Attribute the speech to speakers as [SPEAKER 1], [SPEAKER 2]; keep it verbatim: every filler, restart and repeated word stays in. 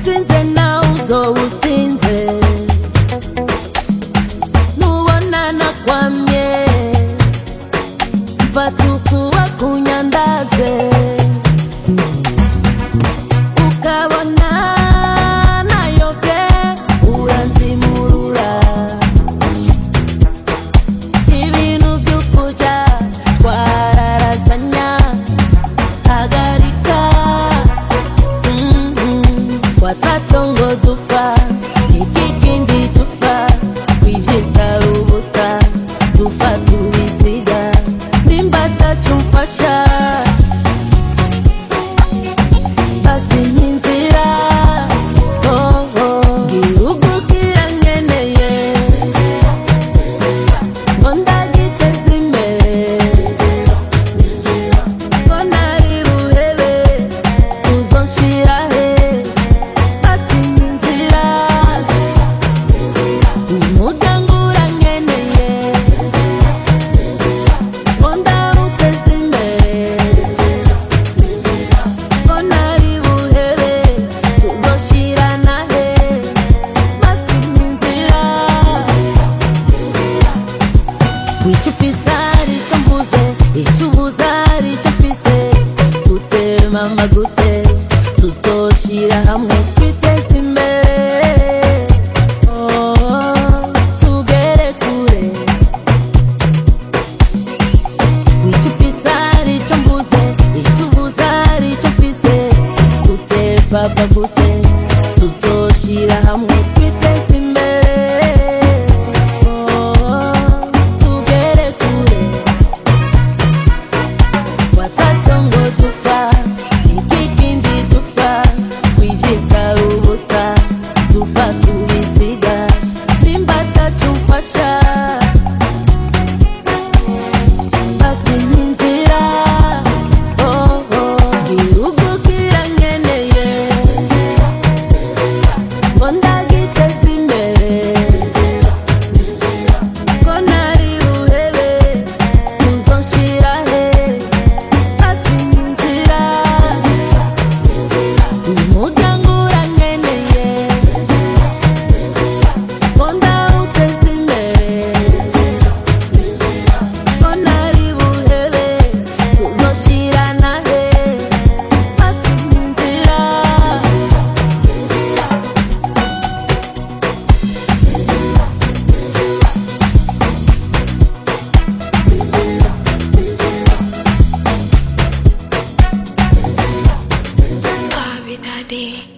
[SPEAKER 1] utsinze nawe uzoba utsinze nubona nakwamye mfata ukuboko unyandaze ukabona nayovye uranzimurura ibintu vy'ukuja twararasanya hagarika watatongo dufa ikikindi dufa kwivyisa ubusa dufa tubisiga nimbata cumfasha basi ninzira oh oh gihugu kirankeneye ngo ndagiteza imbere ngo nari buhebe uzonshira he basi ninzira umuryango urankeneye ngo ndawuteza imbere ngo nari buhebe tuzoshirana he basi ninzira icyo ufise arico mvuze icyo ubuze arico mfise gute mama gute tuzoshira hamwe twiteze imbere oh, tugere kure icyo ufise arico mvuze icyo ubuze arico mfise gute papa gute tuzoshira hamwe twiteze imbere oh, tugere kure watatongo dufa ikikindi dufa kwivyisa ubusa dufa tubisiga nimbata cumfasha basi ninzira oh oh gihugu kirankeneye ngo ndagiteza imbere ngo nari buhebe uzonshira he basi ninzira umuryango urankeneye ngo ndawuteza imbere ngo nari buhebe tuzoshirana he basi ninzira
[SPEAKER 2] Bobby Daddy.